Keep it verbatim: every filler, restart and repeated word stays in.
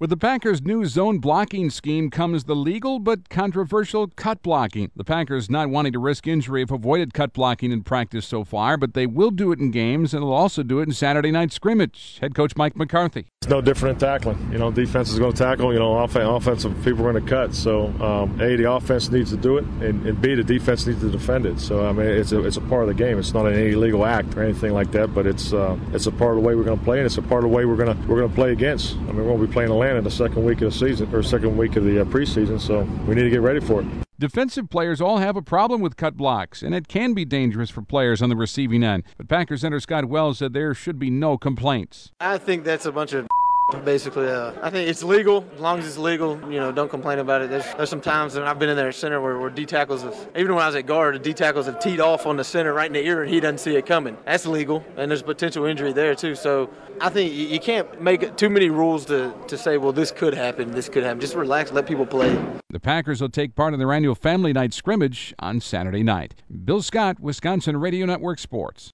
With the Packers' new zone blocking scheme comes the legal but controversial cut blocking. The Packers, not wanting to risk injury, have avoided cut blocking in practice so far, but they will do it in games, and they'll also do it in Saturday night scrimmage. Head coach Mike McCarthy. It's no different than tackling. You know, defense is going to tackle. You know, off- offensive people are going to cut. So, um, A, the offense needs to do it, and, and B, the defense needs to defend it. So, I mean, it's a it's a part of the game. It's not an illegal act or anything like that, but it's uh, it's a part of the way we're going to play, and it's a part of the way we're going to we're going to play against. I mean, we're going to be playing Atlanta in the second week of the season or second week of the uh, preseason, so we need to get ready for it. Defensive players all have a problem with cut blocks, and it can be dangerous for players on the receiving end. But Packers center Scott Wells said there should be no complaints. I think that's a bunch of basically. Uh, I think it's legal. As long as it's legal, you know, don't complain about it. There's, there's some times that I've been in there at center where, where D tackles have, even when I was at guard, the D tackles have teed off on the center right in the ear and he doesn't see it coming. That's legal, and there's potential injury there too. So I think you, you can't make too many rules to, to say, well, this could happen, this could happen. Just relax, let people play. The Packers will take part in their annual Family Night scrimmage on Saturday night. Bill Scott, Wisconsin Radio Network Sports.